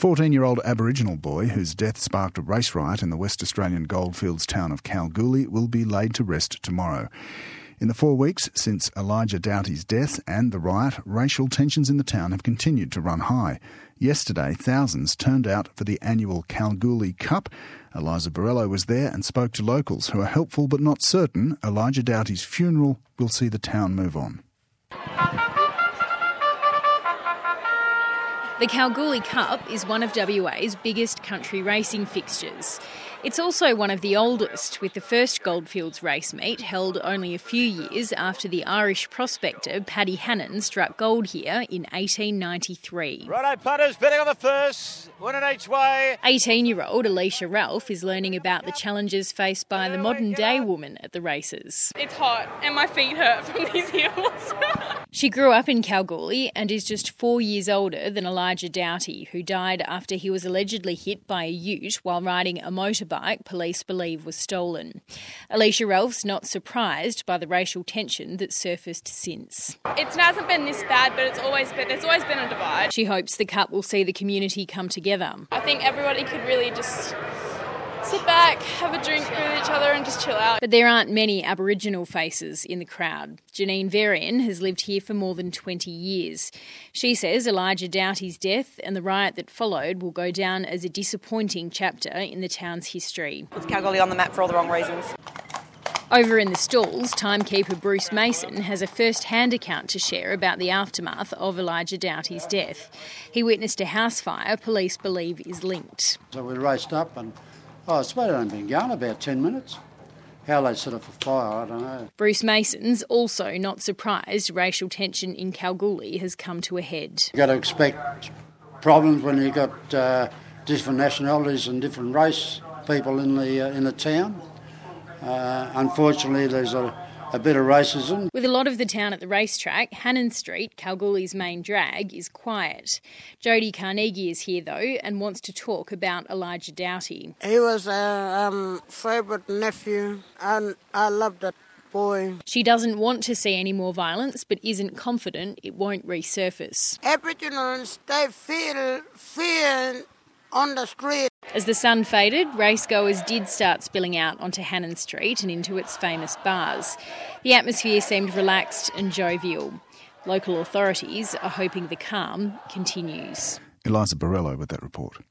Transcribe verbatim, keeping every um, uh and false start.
fourteen-year-old Aboriginal boy whose death sparked a race riot in the West Australian goldfields town of Kalgoorlie will be laid to rest tomorrow. In the four weeks since Elijah Doughty's death and the riot, racial tensions in the town have continued to run high. Yesterday, thousands turned out for the annual Kalgoorlie Cup. Eliza Borrello was there and spoke to locals who are hopeful but not certain Elijah Doughty's funeral will see the town move on. The Kalgoorlie Cup is one of W A's biggest country racing fixtures. It's also one of the oldest, with the first Goldfields race meet held only a few years after the Irish prospector Paddy Hannon struck gold here in eighteen ninety-three. Righto, punters, betting on the first, one in each way. eighteen-year-old Alicia Ralph is learning about the challenges faced by the modern-day woman at the races. It's hot and my feet hurt from these heels. She grew up in Kalgoorlie and is just four years older than Elijah Doughty, who died after he was allegedly hit by a ute while riding a motorbike police believe was stolen. Alicia Ralph's not surprised by the racial tension that's surfaced since. It hasn't been this bad, but it's always been, there's always been a divide. She hopes the Cup will see the community come together. I think everybody could really just sit back, have a drink with each other and just chill out. But there aren't many Aboriginal faces in the crowd. Janine Varian has lived here for more than twenty years. She says Elijah Doughty's death and the riot that followed will go down as a disappointing chapter in the town's history. It's Kalgoorlie on the map for all the wrong reasons. Over in the stalls, timekeeper Bruce Mason has a first-hand account to share about the aftermath of Elijah Doughty's death. He witnessed a house fire police believe is linked. So we raced up and Oh, I suppose it only been going about ten minutes. How they set off a fire, I don't know. Bruce Mason's also not surprised racial tension in Kalgoorlie has come to a head. You've got to expect problems when you've got uh, different nationalities and different race people in the uh, in the town. Uh, unfortunately, there's a, a bit of racism. With a lot of the town at the racetrack, Hannon Street, Kalgoorlie's main drag, is quiet. Jodie Carnegie is here, though, and wants to talk about Elijah Doughty. He was a um, favourite nephew, and I loved that boy. She doesn't want to see any more violence, but isn't confident it won't resurface. Aboriginals, they feel fear on the street. As the sun faded, racegoers did start spilling out onto Hannon Street and into its famous bars. The atmosphere seemed relaxed and jovial. Local authorities are hoping the calm continues. Eliza Borrello with that report.